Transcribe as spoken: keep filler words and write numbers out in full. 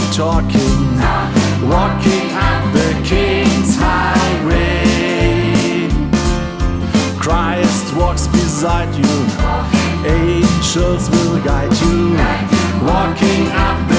talking, walking up the King's Highway. Christ walks beside you, angels will guide you, walking up